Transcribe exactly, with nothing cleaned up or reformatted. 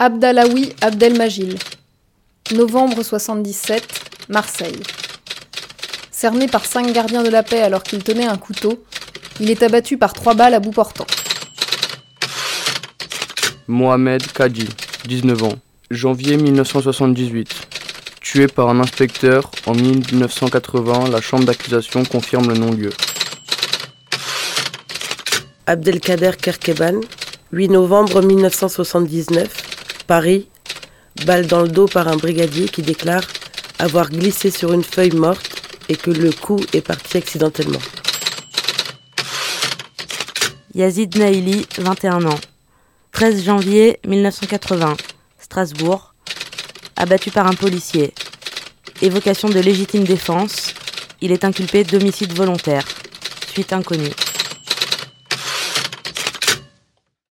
Abdallaoui Abdelmajil. Novembre soixante-dix-sept, Marseille. Cerné par cinq gardiens de la paix alors qu'il tenait un couteau, il est abattu par trois balles à bout portant. Mohamed Kadji, dix-neuf ans, janvier mille neuf cent soixante-dix-huit. Tué par un inspecteur en mille neuf cent quatre-vingts, la chambre d'accusation confirme le non-lieu. Abdelkader Kerkeban, huit novembre mille neuf cent soixante-dix-neuf, Paris, balle dans le dos par un brigadier qui déclare avoir glissé sur une feuille morte et que le coup est parti accidentellement. Yazid Naili, vingt et un ans, treize janvier mille neuf cent quatre-vingts, Strasbourg, abattu par un policier. Évocation de légitime défense, il est inculpé d'homicide volontaire. Suite inconnue.